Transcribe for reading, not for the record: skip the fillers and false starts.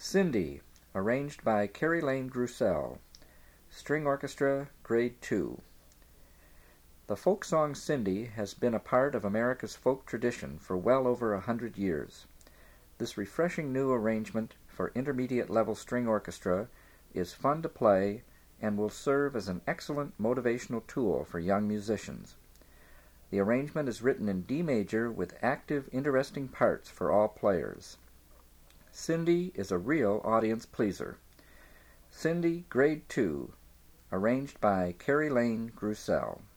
Cindy, arranged by Carrie Lane Grussell. String Orchestra, Grade 2. The folk song Cindy has been a part of America's folk tradition for well over 100 years. This refreshing new arrangement for intermediate-level string orchestra is fun to play and will serve as an excellent motivational tool for young musicians. The arrangement is written in D major with active, interesting parts for all players. Cindy is a real audience pleaser. Cindy, Grade 2, arranged by Carrie Lane Grussell.